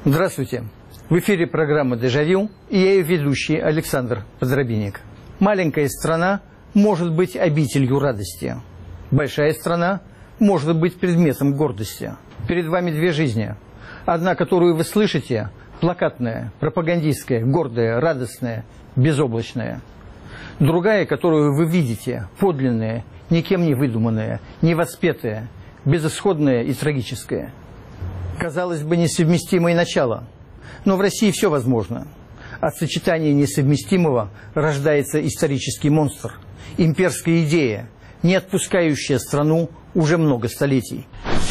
Здравствуйте. В эфире программа «Дежавю» и я ее ведущий Александр Подробинник. Маленькая страна может быть обителью радости. Большая страна может быть предметом гордости. Перед вами две жизни. Одна, которую вы слышите, плакатная, пропагандистская, гордая, радостная, безоблачная. Другая, которую вы видите, подлинная, никем не выдуманная, невоспетая, безысходная и трагическая. Казалось бы, несовместимые начала. Но в России все возможно. От сочетания несовместимого рождается исторический монстр, имперская идея, не отпускающая страну уже много столетий.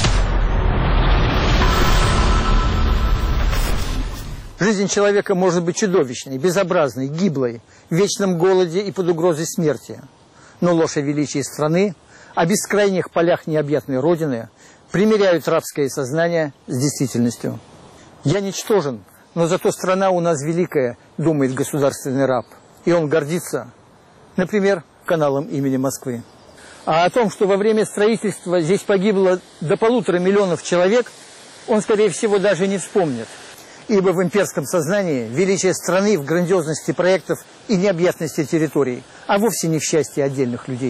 Жизнь человека может быть чудовищной, безобразной, гиблой, в вечном голоде и под угрозой смерти. Но ложь о величии страны, о бескрайних полях необъятной Родины примиряют рабское сознание с действительностью. Я ничтожен, но зато страна у нас великая, думает государственный раб. И он гордится, например, каналом имени Москвы. А о том, что во время строительства здесь погибло до 1,5 миллиона человек, он, скорее всего, даже не вспомнит. Ибо в имперском сознании величие страны в грандиозности проектов и необъятности территорий, а вовсе не в счастье отдельных людей.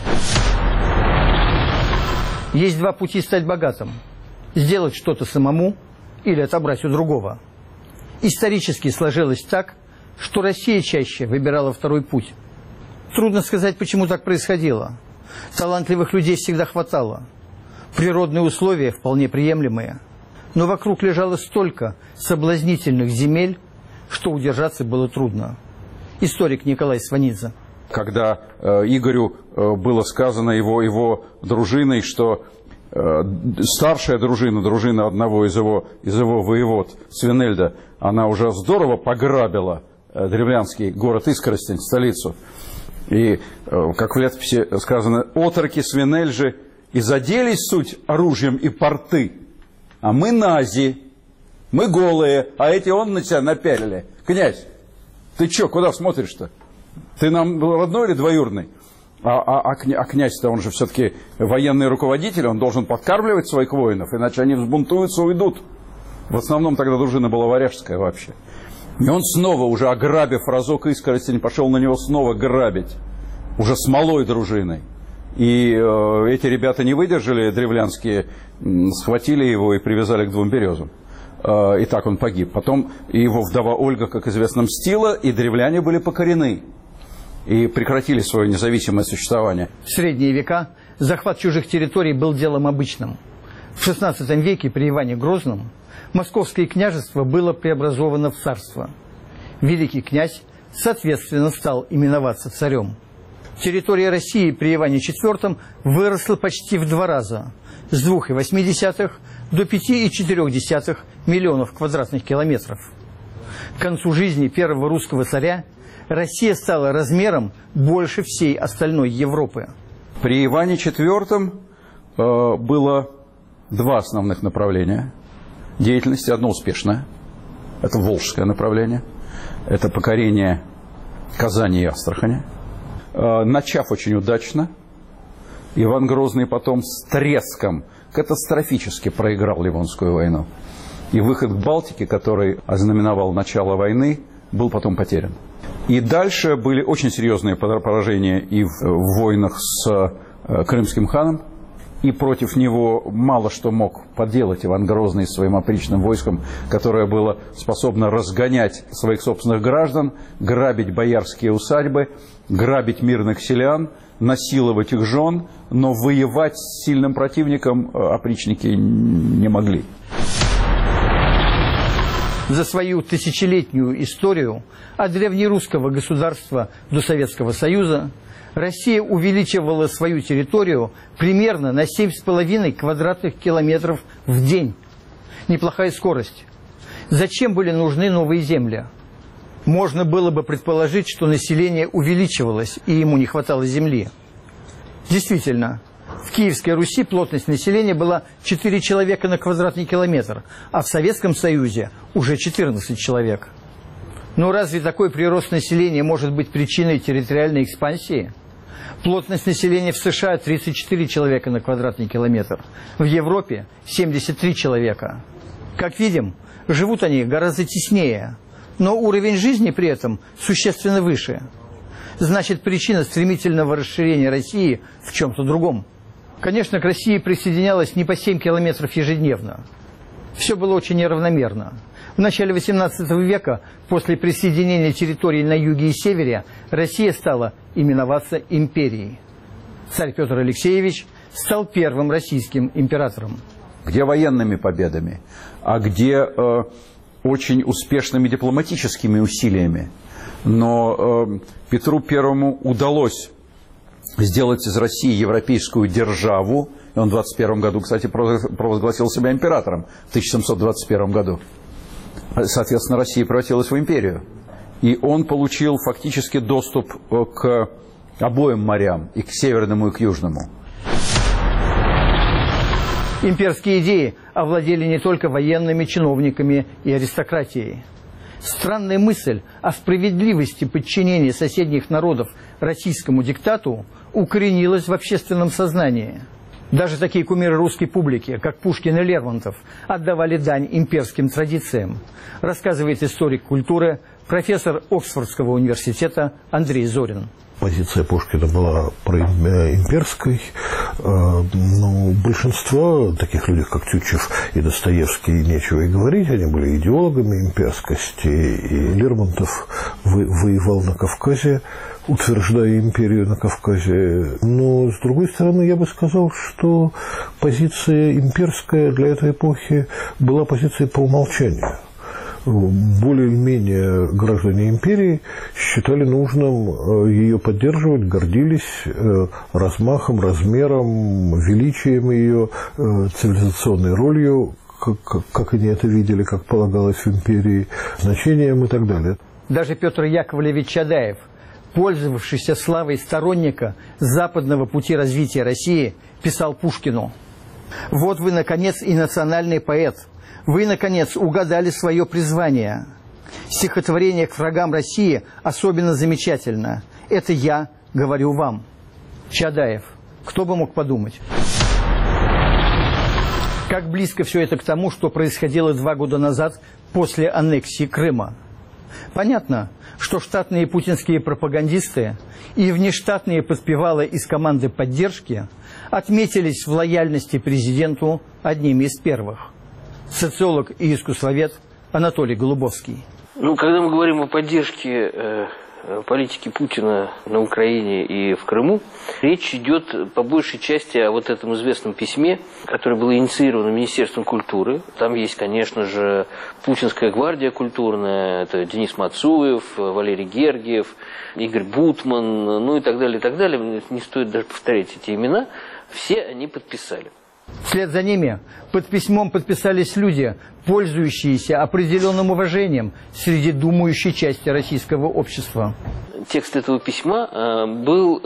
Есть два пути стать богатым. Сделать что-то самому или отобрать у другого. Исторически сложилось так, что Россия чаще выбирала второй путь. Трудно сказать, почему так происходило. Талантливых людей всегда хватало. Природные условия вполне приемлемые. Но вокруг лежало столько соблазнительных земель, что удержаться было трудно. Историк Николай Сванидзе. Когда Игорю было сказано его дружиной, что старшая дружина одного из его воевод, Свинельда, она уже здорово пограбила древлянский город Искоростень, столицу. И, как в летописи сказано, отроки Свинельжи и заделись суть оружием и порты, а мы нази, мы голые, а эти он на тебя напялили. Князь, ты чё, куда смотришь-то? Ты нам родной или двоюродный? А князь-то, он же все-таки военный руководитель, он должен подкармливать своих воинов, иначе они взбунтуются, уйдут. В основном тогда дружина была варяжская вообще. И он снова, уже ограбив разок Искоростень, пошел на него снова грабить, уже с малой дружиной. И эти ребята не выдержали, древлянские, схватили его и привязали к 2 березам. И так он погиб. Потом его вдова Ольга, как известно, мстила, и древляне были покорены. И прекратили свое независимое существование. В средние века захват чужих территорий был делом обычным. В XVI веке при Иване Грозном Московское княжество было преобразовано в царство. Великий князь, соответственно, стал именоваться царем. Территория России при Иване IV выросла почти в 2 раза, с 2,8 до 5,4 миллионов квадратных километров. К концу жизни первого русского царя Россия стала размером больше всей остальной Европы. При Иване IV было 2 основных направления деятельности. Одно успешное. Это волжское направление. Это покорение Казани и Астрахани. Начав очень удачно, Иван Грозный потом с треском катастрофически проиграл Ливонскую войну. И выход к Балтике, который ознаменовал начало войны, был потом потерян. И дальше были очень серьезные поражения и в войнах с крымским ханом. И против него мало что мог поделать Иван Грозный своим опричным войском, которое было способно разгонять своих собственных граждан, грабить боярские усадьбы, грабить мирных селян, насиловать их жен, но воевать с сильным противником опричники не могли. За свою тысячелетнюю историю от древнерусского государства до Советского Союза Россия увеличивала свою территорию примерно на 7,5 квадратных километров в день. Неплохая скорость. Зачем были нужны новые земли? Можно было бы предположить, что население увеличивалось и ему не хватало земли. Действительно, в Киевской Руси плотность населения была 4 человека на квадратный километр, а в Советском Союзе уже 14 человек. Но разве такой прирост населения может быть причиной территориальной экспансии? Плотность населения в США 34 человека на квадратный километр, в Европе 73 человека. Как видим, живут они гораздо теснее, но уровень жизни при этом существенно выше. Значит, причина стремительного расширения России в чем-то другом. Конечно, к России присоединялось не по 7 километров ежедневно. Все было очень неравномерно. В начале XVIII века, после присоединения территорий на юге и севере, Россия стала именоваться империей. Царь Петр Алексеевич стал первым российским императором. Где военными победами, а где очень успешными дипломатическими усилиями. Но Петру Первому удалось сделать из России европейскую державу. И он в 21 году, кстати, провозгласил себя императором в 1721 году. Соответственно, Россия превратилась в империю. И он получил фактически доступ к обоим морям, и к северному, и к южному. Имперские идеи овладели не только военными чиновниками и аристократией. Странная мысль о справедливости подчинения соседних народов российскому диктату укоренилась в общественном сознании. Даже такие кумиры русской публики, как Пушкин и Лермонтов, отдавали дань имперским традициям, рассказывает историк культуры, профессор Оксфордского университета Андрей Зорин. Позиция Пушкина была проимперской, но большинство таких людей, как Тютчев и Достоевский, нечего и говорить, они были идеологами имперскости, и Лермонтов воевал на Кавказе, утверждая империю на Кавказе. Но, с другой стороны, я бы сказал, что позиция имперская для этой эпохи была позицией по умолчанию. Более-менее граждане империи считали нужным ее поддерживать, гордились размахом, размером, величием ее, цивилизационной ролью, как они это видели, как полагалось в империи, значением и так далее. Даже Петр Яковлевич Чадаев, пользовавшийся славой сторонника западного пути развития России, писал Пушкину: «Вот вы, наконец, и национальный поэт. Вы, наконец, угадали свое призвание. Стихотворение к врагам России особенно замечательно. Это я говорю вам». Чадаев. Кто бы мог подумать? Как близко все это к тому, что происходило 2 года назад после аннексии Крыма. Понятно, что штатные путинские пропагандисты и внештатные подпевалы из команды поддержки отметились в лояльности президенту одними из первых. Социолог и искусствовед Анатолий Голубовский. Когда мы говорим о поддержке политики Путина на Украине и в Крыму, речь идет по большей части о вот этом известном письме, которое было инициировано Министерством культуры. Там есть, конечно же, Путинская гвардия культурная, это Денис Мацуев, Валерий Гергиев, Игорь Бутман, ну и так далее, и так далее. Не стоит даже повторять эти имена. Все они подписали. Вслед за ними под письмом подписались люди, пользующиеся определенным уважением среди думающей части российского общества. Текст этого письма был,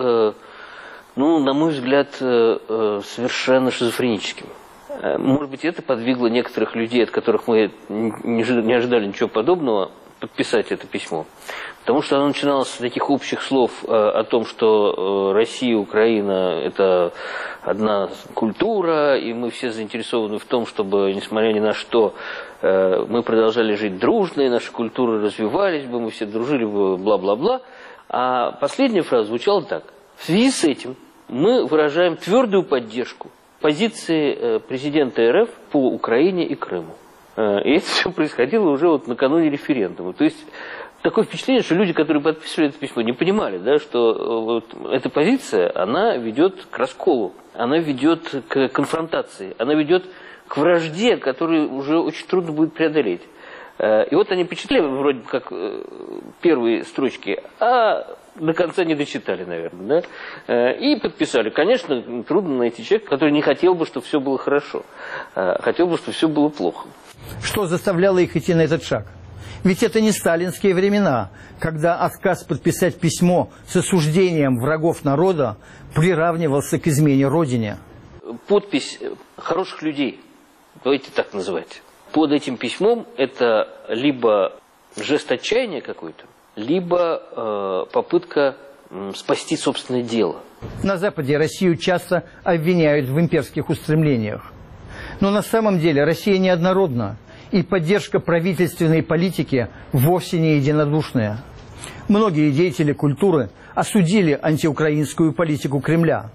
на мой взгляд, совершенно шизофреническим. Может быть, это подвигло некоторых людей, от которых мы не ожидали ничего подобного, подписать это письмо. Потому что оно начиналось с таких общих слов о том, что Россия и Украина – это одна культура, и мы все заинтересованы в том, чтобы, несмотря ни на что, мы продолжали жить дружно, и наши культуры развивались бы, мы все дружили бы, бла-бла-бла. А последняя фраза звучала так: в связи с этим мы выражаем твердую поддержку позиции президента РФ по Украине и Крыму. И это все происходило уже накануне референдума. То есть такое впечатление, что люди, которые подписывали это письмо, не понимали, что эта позиция, она ведет к расколу, она ведет к конфронтации, она ведет к вражде, которую уже очень трудно будет преодолеть. И они почитали вроде как первые строчки, а до конца не дочитали, наверное, да? И подписали. Конечно, трудно найти человека, который не хотел бы, чтобы все было хорошо, хотел бы, чтобы все было плохо. Что заставляло их идти на этот шаг? Ведь это не сталинские времена, когда отказ подписать письмо с осуждением врагов народа приравнивался к измене Родине. Подпись хороших людей, давайте так называть, под этим письмом это либо жест отчаяния какой-то, либо попытка спасти собственное дело. На Западе Россию часто обвиняют в имперских устремлениях. Но на самом деле Россия неоднородна, и поддержка правительственной политики вовсе не единодушная. Многие деятели культуры осудили антиукраинскую политику Кремля.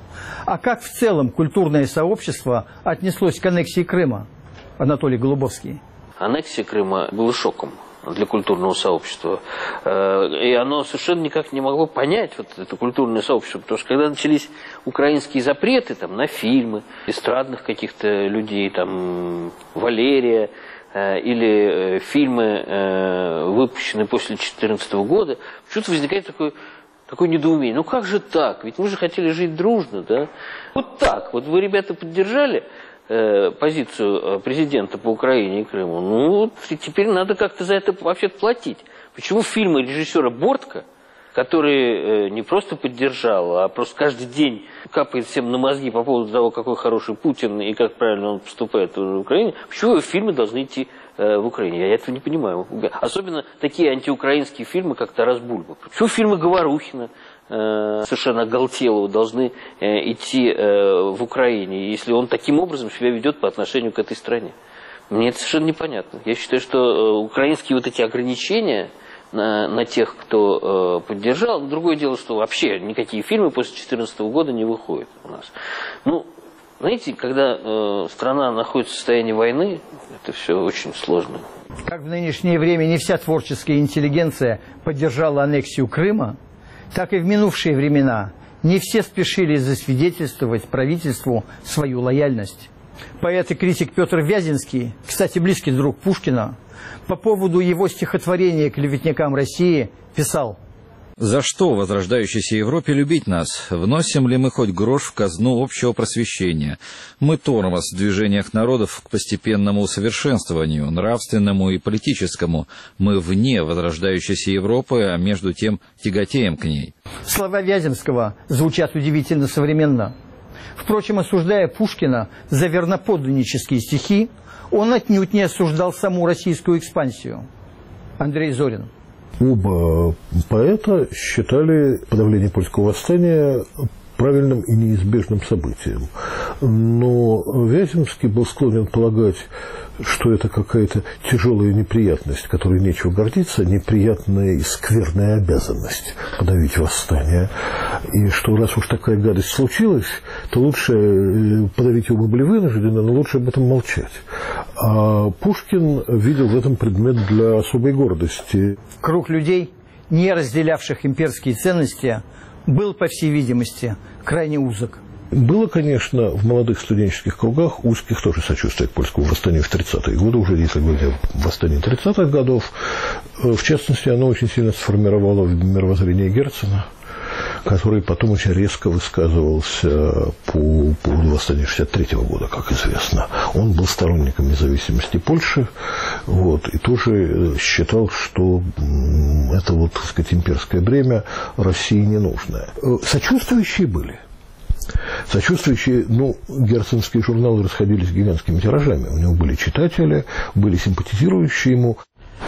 А как в целом культурное сообщество отнеслось к аннексии Крыма? Анатолий Голубовский. Аннексия Крыма была шоком для культурного сообщества. И оно совершенно никак не могло понять вот это культурное сообщество. Потому что когда начались украинские запреты там, на фильмы, эстрадных каких-то людей, там, Валерия, или фильмы, выпущенные после 2014 года, почему-то возникает такое недоумение. Ну как же так? Ведь мы же хотели жить дружно, да? Вот так. Вот вы, ребята, поддержали позицию президента по Украине и Крыму. Ну, теперь надо как-то за это вообще-то платить. Почему фильмы режиссера Бортко, который не просто поддержал, а просто каждый день капает всем на мозги по поводу того, какой хороший Путин и как правильно он поступает в Украине, почему фильмы должны идти в Украине? Я этого не понимаю. Особенно такие антиукраинские фильмы, как «Тарас Бульба». Почему фильмы Говорухина, совершенно оголтелого, должны идти в Украине, если он таким образом себя ведет по отношению к этой стране? Мне это совершенно непонятно. Я считаю, что украинские вот эти ограничения на тех, кто поддержал. Другое дело, что вообще никакие фильмы после 2014 года не выходят у нас. Ну, знаете, когда страна находится в состоянии войны, это все очень сложно. Как в нынешнее время не вся творческая интеллигенция поддержала аннексию Крыма, так и в минувшие времена не все спешили засвидетельствовать правительству свою лояльность. Поэт и критик Петр Вяземский, кстати, близкий друг Пушкина, по поводу его стихотворения «Клеветникам России» писал: «За что возрождающейся Европе любить нас? Вносим ли мы хоть грош в казну общего просвещения? Мы тормоз в движениях народов к постепенному усовершенствованию, нравственному и политическому. Мы вне возрождающейся Европы, а между тем тяготеем к ней». Слова Вяземского звучат удивительно современно. Впрочем, осуждая Пушкина за верноподданнические стихи, он отнюдь не осуждал саму российскую экспансию. Андрей Зорин. Оба поэта считали подавление польского восстания правильным и неизбежным событием. Но Вяземский был склонен полагать, что это какая-то тяжелая неприятность, которой нечего гордиться, неприятная и скверная обязанность подавить восстание. И что раз уж такая гадость случилась, то лучше подавить его мы были вынуждены, но лучше об этом молчать. А Пушкин видел в этом предмет для особой гордости. Круг людей, не разделявших имперские ценности, был, по всей видимости, крайне узок. Было, конечно, в молодых студенческих кругах узких тоже сочувствие к польскому восстанию в 30-е годы, уже если говорить о восстании 30-х годов. В частности, оно очень сильно сформировало мировоззрение Герцена, который потом очень резко высказывался по поводу восстания 63-го года, как известно. Он был сторонником независимости Польши, и тоже считал, что это так сказать, имперское бремя России не нужное. Сочувствующие были. Сочувствующие, герценские журналы расходились гигантскими тиражами. У него были читатели, были симпатизирующие ему.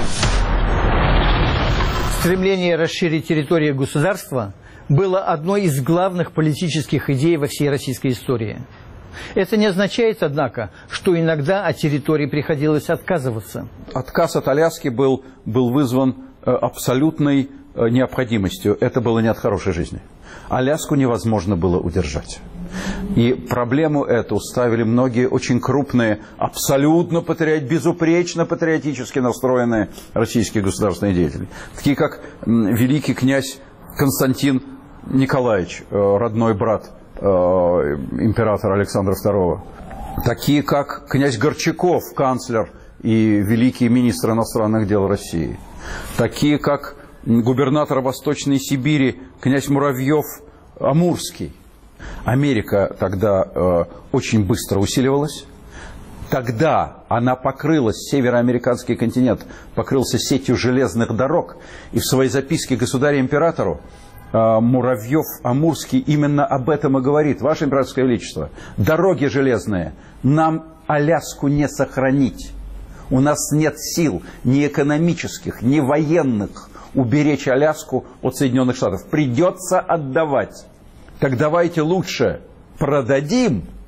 Стремление расширить территорию государства было одной из главных политических идей во всей российской истории. Это не означает, однако, что иногда от территории приходилось отказываться. Отказ от Аляски был вызван абсолютной необходимостью. Это было не от хорошей жизни. Аляску невозможно было удержать. И проблему эту ставили многие очень крупные, абсолютно безупречно патриотически настроенные российские государственные деятели. Такие как великий князь Константин Николаевич, родной брат императора Александра II. Такие как князь Горчаков, канцлер и великий министр иностранных дел России. Такие как губернатор Восточной Сибири князь Муравьев-Амурский. Америка тогда очень быстро усиливалась. Тогда она покрылась, североамериканский континент покрылся сетью железных дорог. И в своей записке государю-императору Муравьев-Амурский именно об этом и говорит. Ваше императорское величество, дороги железные, нам Аляску не сохранить. У нас нет сил ни экономических, ни военных уберечь Аляску от Соединенных Штатов. Придется отдавать. Так давайте лучше продадим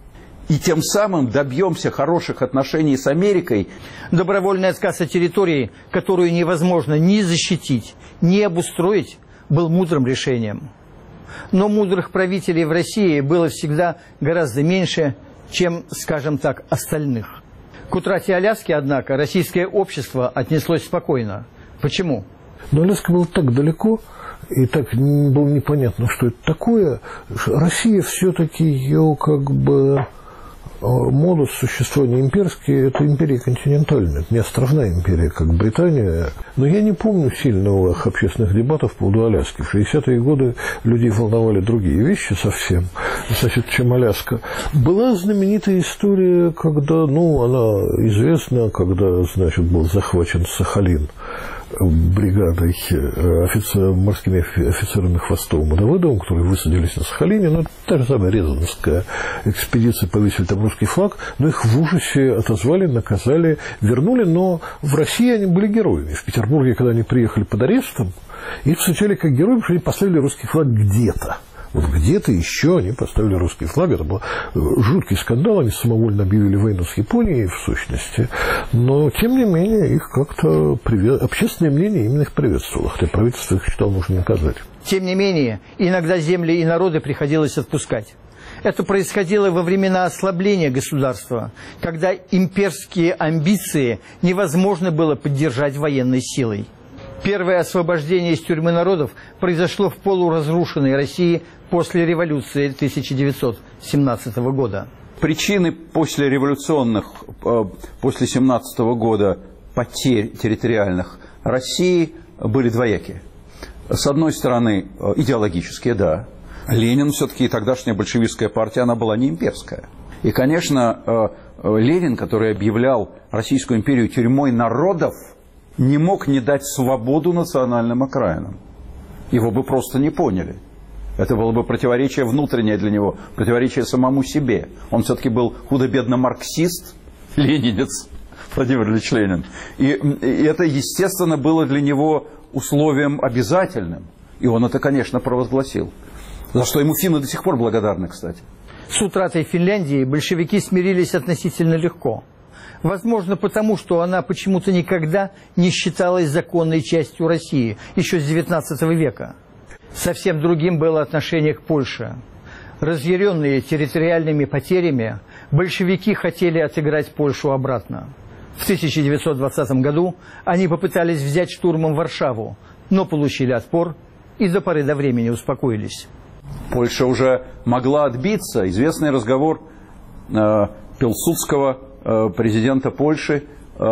и тем самым добьемся хороших отношений с Америкой. Добровольный отказ от территории, которую невозможно ни защитить, ни обустроить, был мудрым решением. Но мудрых правителей в России было всегда гораздо меньше, чем, скажем так, остальных. К утрате Аляски, однако, российское общество отнеслось спокойно. Почему? Но Аляска была так далеко, и так было непонятно, что это такое. Россия все-таки ее как бы модус существования имперский – это империя континентальная, это не островная империя, как Британия. Но я не помню сильных общественных дебатов по поводу Аляски. В 60-е годы людей волновали другие вещи совсем, значит, чем Аляска. Была знаменитая история, когда, она известна, когда, значит, был захвачен Сахалин бригадой морскими офицерами Хвостовым и Давыдовым, которые высадились на Сахалине. Та же самая Резановская экспедиция, повесили там русский флаг, но их в ужасе отозвали, наказали, вернули, но в России они были героями. В Петербурге, когда они приехали под арестом, их встречали как герои, потому что они поставили русский флаг где-то. Вот где-то еще они поставили русский флаг. Это был жуткий скандал. Они самовольно объявили войну с Японией, в сущности. Но, тем не менее, их как-то общественное мнение именно их приветствовало. Хотя правительство их считало нужно наказать. Тем не менее, иногда земли и народы приходилось отпускать. Это происходило во времена ослабления государства, когда имперские амбиции невозможно было поддержать военной силой. Первое освобождение из тюрьмы народов произошло в полуразрушенной России после революции 1917 года. Причины послереволюционных, после 17 года потерь территориальных России были двоякие. С одной стороны, идеологические, да. Ленин, все-таки тогдашняя большевистская партия, она была не имперская. И, конечно, Ленин, который объявлял Российскую империю тюрьмой народов, не мог не дать свободу национальным окраинам. Его бы просто не поняли. Это было бы противоречие внутреннее для него, противоречие самому себе. Он все-таки был худо-бедно марксист, ленинец, Владимир Ильич Ленин. И это, естественно, было для него условием обязательным. И он это, конечно, провозгласил. За что ему финны до сих пор благодарны, кстати. С утратой Финляндии большевики смирились относительно легко. Возможно, потому, что она почему-то никогда не считалась законной частью России, еще с XIX века. Совсем другим было отношение к Польше. Разъяренные территориальными потерями, большевики хотели отыграть Польшу обратно. В 1920 году они попытались взять штурмом Варшаву, но получили отпор и до поры до времени успокоились. Польша уже могла отбиться. Известный разговор Пилсудского, президента Польши,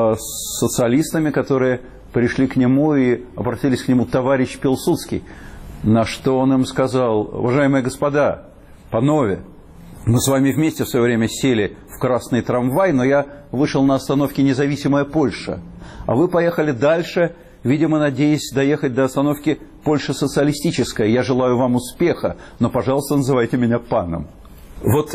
с социалистами, которые пришли к нему и обратились к нему: товарищ Пилсудский. На что он им сказал: уважаемые господа, панове, мы с вами вместе в свое время сели в красный трамвай, но я вышел на остановке «Независимая Польша», а вы поехали дальше, видимо, надеясь доехать до остановки «Польша социалистическая». Я желаю вам успеха, но, пожалуйста, называйте меня паном. Вот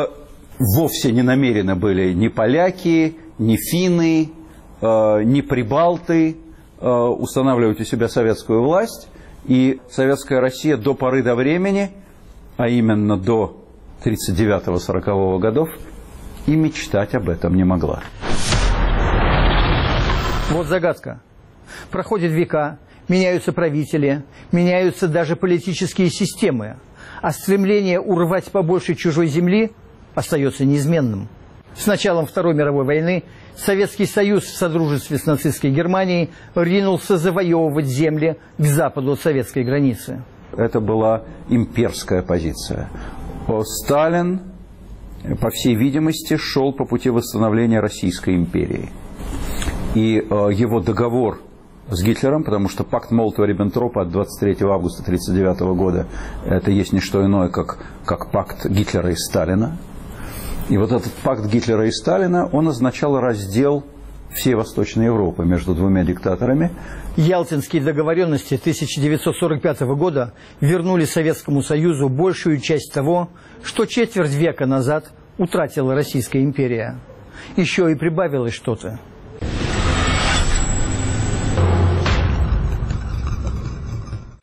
вовсе не намерены были ни поляки, ни финны, ни прибалты устанавливать у себя советскую власть. И советская Россия до поры до времени, а именно до 1939-1940 годов, и мечтать об этом не могла. Вот загадка. Проходят века, меняются правители, меняются даже политические системы, а стремление урвать побольше чужой земли остается неизменным. С началом Второй мировой войны Советский Союз в содружестве с нацистской Германией ринулся завоевывать земли к западу от советской границы. Это была имперская позиция. Сталин, по всей видимости, шел по пути восстановления Российской империи. И его договор с Гитлером, потому что пакт Молотова-Риббентропа от 23 августа 1939 года это есть не что иное, как пакт Гитлера и Сталина. И вот этот пакт Гитлера и Сталина, он означал раздел всей Восточной Европы между двумя диктаторами. Ялтинские договоренности 1945 года вернули Советскому Союзу большую часть того, что четверть века назад утратила Российская империя. Еще и прибавилось что-то.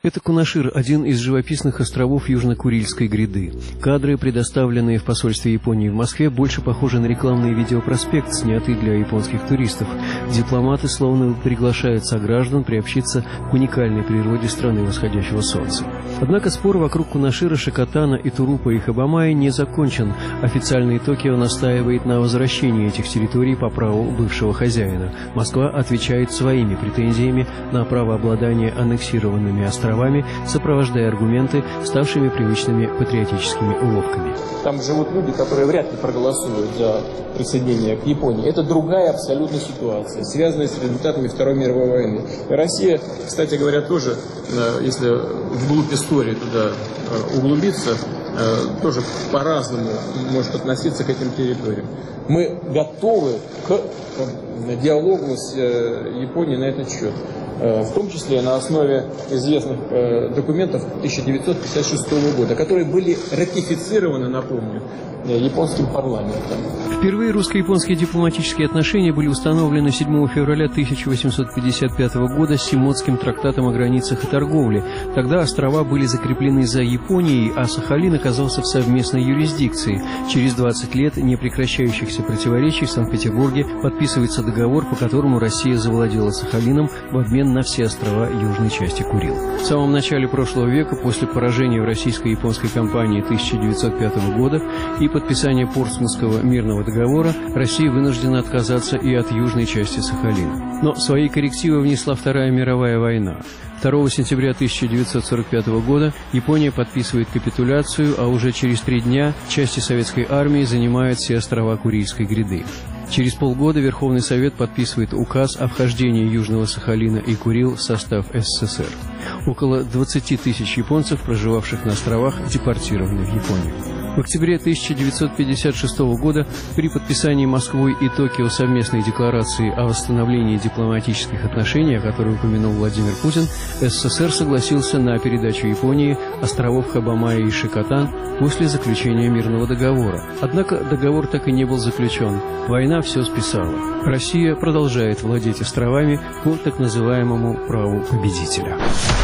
Это Кунашир, один из живописных островов Южно-Курильской гряды. Кадры, предоставленные в посольстве Японии в Москве, больше похожи на рекламный видеопроспект, снятый для японских туристов. Дипломаты словно приглашают сограждан приобщиться к уникальной природе страны восходящего солнца. Однако спор вокруг Кунашира, Шикотана, Итурупа и Хабамаи не закончен. Официальный Токио настаивает на возвращении этих территорий по праву бывшего хозяина. Москва отвечает своими претензиями на право обладания аннексированными островами, сопровождая аргументы ставшими привычными патриотическими уловками. Там живут люди, которые вряд ли проголосуют за присоединение к Японии. Это другая абсолютно ситуация, связанная с результатами Второй мировой войны. И Россия, кстати говоря, тоже, если вглубь истории туда углубиться, тоже по-разному может относиться к этим территориям. Мы готовы к диалогу с Японией на этот счет. В том числе на основе известных документов 1956 года, которые были ратифицированы, напомню, японским парламентом. Впервые русско-японские дипломатические отношения были установлены 7 февраля 1855 года Симотским трактатом о границах и торговле. Тогда острова были закреплены за Японией, а Сахалин оказался в совместной юрисдикции. Через 20 лет непрекращающихся противоречий в Санкт-Петербурге подписывается договор, по которому Россия завладела Сахалином в обмен на все острова южной части Курил. В самом начале прошлого века, после поражения в российско-японской кампании 1905 года и подписания Портсмутского мирного договора, Россия вынуждена отказаться и от южной части Сахалина. Но свои коррективы внесла Вторая мировая война. 2 сентября 1945 года Япония подписывает капитуляцию, а уже через 3 дня части советской армии занимают все острова Курильской гряды. Через полгода Верховный Совет подписывает указ о вхождении Южного Сахалина и Курил в состав СССР. Около 20 тысяч японцев, проживавших на островах, депортированы в Японию. В октябре 1956 года при подписании Москвой и Токио совместной декларации о восстановлении дипломатических отношений, о которой упомянул Владимир Путин, СССР согласился на передачу Японии островов Хабамаи и Шикотан после заключения мирного договора. Однако договор так и не был заключен. Война все списала. Россия продолжает владеть островами по так называемому праву победителя.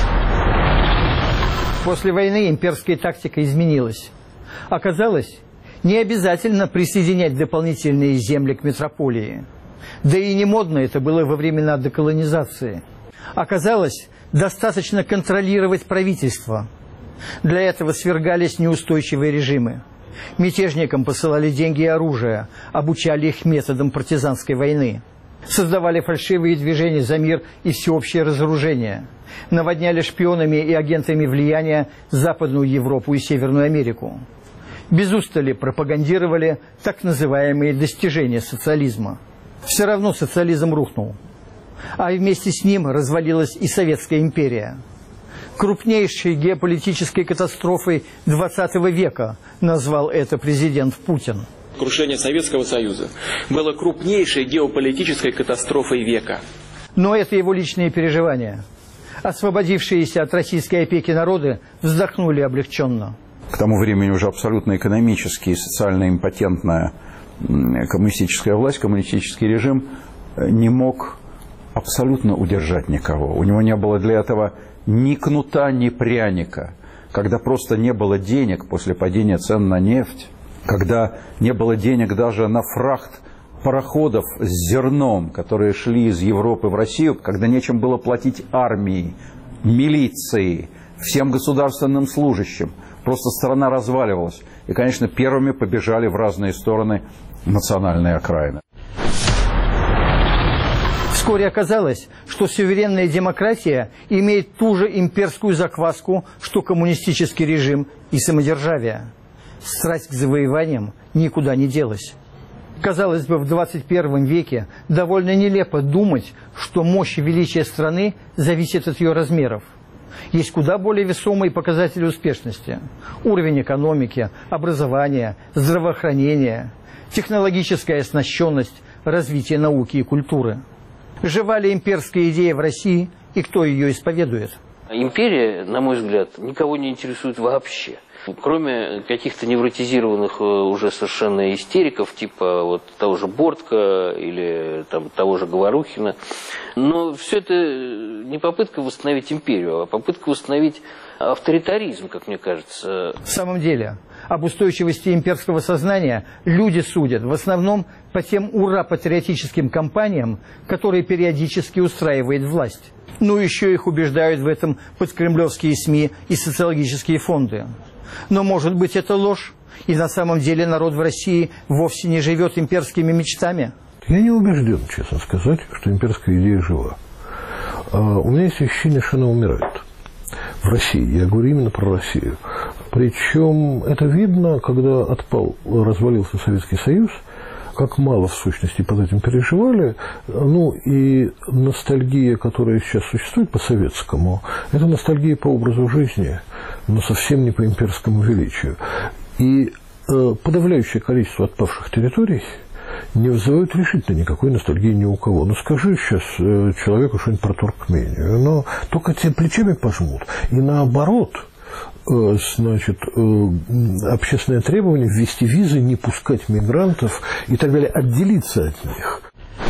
После войны имперская тактика изменилась. Оказалось, не обязательно присоединять дополнительные земли к метрополии. Да и не модно это было во времена деколонизации. Оказалось, достаточно контролировать правительство. Для этого свергались неустойчивые режимы. Мятежникам посылали деньги и оружие, обучали их методам партизанской войны. Создавали фальшивые движения за мир и всеобщее разоружение. Наводняли шпионами и агентами влияния Западную Европу и Северную Америку. Без устали пропагандировали так называемые достижения социализма. Все равно социализм рухнул. А вместе с ним развалилась и Советская империя. Крупнейшей геополитической катастрофой XX века назвал это президент Путин. Крушение Советского Союза было крупнейшей геополитической катастрофой века. Но это его личные переживания. Освободившиеся от российской опеки народы вздохнули облегченно. К тому времени уже абсолютно экономически и социально импотентная коммунистическая власть, коммунистический режим не мог абсолютно удержать никого. У него не было для этого ни кнута, ни пряника. Когда просто не было денег после падения цен на нефть, когда не было денег даже на фрахт пароходов с зерном, которые шли из Европы в Россию, когда нечем было платить армии, милиции, всем государственным служащим. Просто страна разваливалась. И, конечно, первыми побежали в разные стороны национальные окраины. Вскоре оказалось, что суверенная демократия имеет ту же имперскую закваску, что коммунистический режим и самодержавие. Страсть к завоеваниям никуда не делась. Казалось бы, в 21 веке довольно нелепо думать, что мощь и величие страны зависит от ее размеров. Есть куда более весомые показатели успешности. Уровень экономики, образования, здравоохранения, технологическая оснащенность, развитие науки и культуры. Жива ли имперская идея в России и кто ее исповедует? Империя, на мой взгляд, никого не интересует вообще. Кроме каких-то невротизированных уже совершенно истериков, типа вот того же Бортко или там, того же Говорухина. Но все это не попытка восстановить империю, а попытка восстановить авторитаризм, как мне кажется. В самом деле, об устойчивости имперского сознания люди судят в основном по тем ура-патриотическим кампаниям, которые периодически устраивает власть. Ну, еще их убеждают в этом подкремлевские СМИ и социологические фонды. Но, может быть, это ложь, и на самом деле народ в России вовсе не живет имперскими мечтами? Я не убежден, честно сказать, что имперская идея жива. У меня есть ощущение, что она умирает. В России, я говорю именно про Россию. Причем это видно, когда развалился Советский Союз, как мало, в сущности, под этим переживали. Ну, и ностальгия, которая сейчас существует по-советскому, это ностальгия по образу жизни, но совсем не по имперскому величию. И подавляющее количество отпавших территорий не вызывают решительно никакой ностальгии ни у кого. Ну, скажи сейчас человеку что-нибудь про Туркмению, но только те плечами пожмут. И наоборот, значит, общественное требование ввести визы, не пускать мигрантов и так далее, отделиться от них.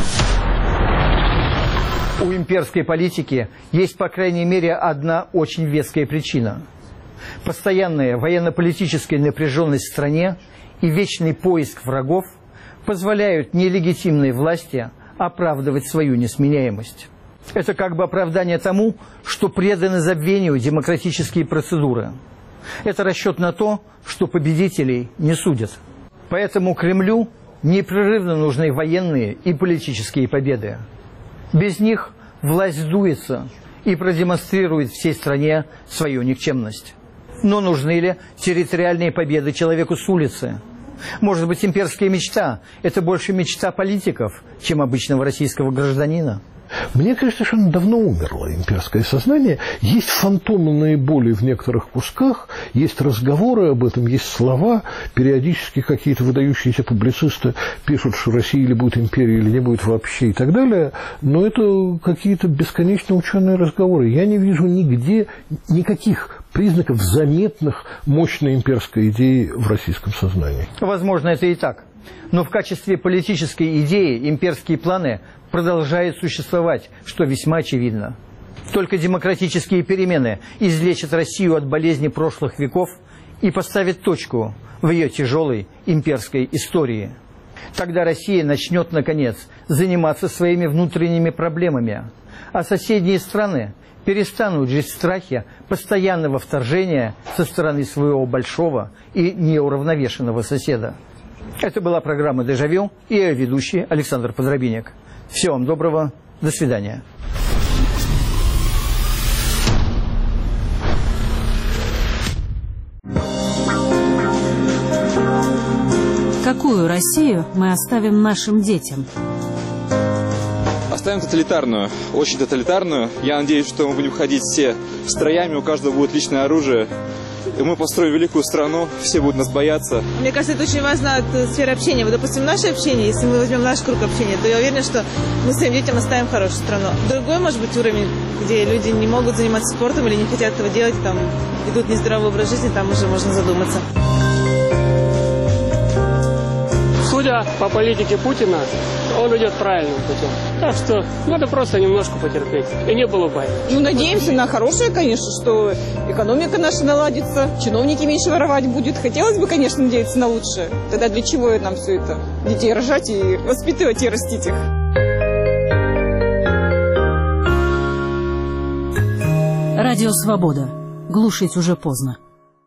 У имперской политики есть, по крайней мере, одна очень веская причина. Постоянная военно-политическая напряженность в стране и вечный поиск врагов позволяют нелегитимной власти оправдывать свою несменяемость. Это как бы оправдание тому, что преданы забвению демократические процедуры. Это расчет на то, что победителей не судят. Поэтому Кремлю непрерывно нужны военные и политические победы. Без них власть сдуется и продемонстрирует всей стране свою никчемность. Но нужны ли территориальные победы человеку с улицы? Может быть, имперская мечта – это больше мечта политиков, чем обычного российского гражданина? Мне кажется, что оно давно умерло, имперское сознание. Есть фантомы наиболее в некоторых кусках, есть разговоры об этом, есть слова. Периодически какие-то выдающиеся публицисты пишут, что Россия или будет империей, или не будет вообще и так далее. Но это какие-то бесконечно ученые разговоры. Я не вижу нигде никаких признаков заметных мощной имперской идеи в российском сознании. Возможно, это и так. Но в качестве политической идеи имперские планы продолжают существовать, что весьма очевидно. Только демократические перемены излечат Россию от болезни прошлых веков и поставят точку в ее тяжелой имперской истории. Тогда Россия начнет, наконец, заниматься своими внутренними проблемами, а соседние страны перестанут жить в страхе постоянного вторжения со стороны своего большого и неуравновешенного соседа. Это была программа «Дежавю» и ее ведущий Александр Подробинник. Всего вам доброго. До свидания. Какую Россию мы оставим нашим детям? Оставим тоталитарную, очень тоталитарную. Я надеюсь, что мы будем ходить все строями, у каждого будет личное оружие. И мы построим великую страну, все будут нас бояться. Мне кажется, это очень важно от сферы общения. Вот, допустим, наше общение, если мы возьмем наш круг общения, то я уверена, что мы своим детям оставим хорошую страну. Другой, может быть, уровень, где люди не могут заниматься спортом или не хотят этого делать, там ведут нездоровый образ жизни, там уже можно задуматься. Судя по политике Путина, он идет правильным путем. Так что надо просто немножко потерпеть. И не было бай. Ну, надеемся на хорошее, конечно, что экономика наша наладится, чиновники меньше воровать будут. Хотелось бы, конечно, надеяться на лучшее. Тогда для чего нам все это? Детей рожать и воспитывать и растить их. Радио «Свобода». Глушить уже поздно.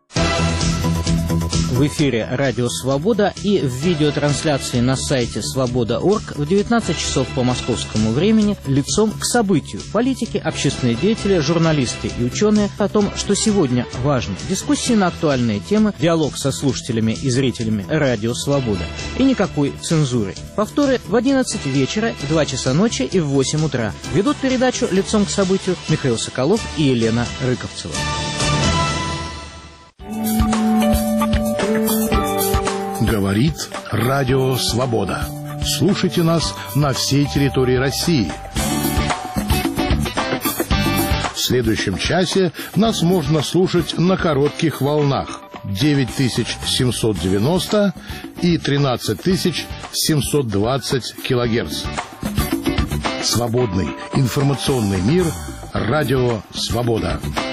В эфире «Радио Свобода» и в видеотрансляции на сайте свобода.орг в 19 часов по московскому времени лицом к событию. Политики, общественные деятели, журналисты и ученые о том, что сегодня важно. Дискуссии на актуальные темы, диалог со слушателями и зрителями «Радио Свобода». И никакой цензуры. Повторы в 11 вечера, в 2 часа ночи и в 8 утра. Ведут передачу лицом к событию Михаил Соколов и Елена Рыковцева. Говорит Радио Свобода. Слушайте нас на всей территории России. следующем часе нас можно слушать на коротких волнах 9790 и 13720 килогерц. Свободный информационный мир. Радио «Свобода».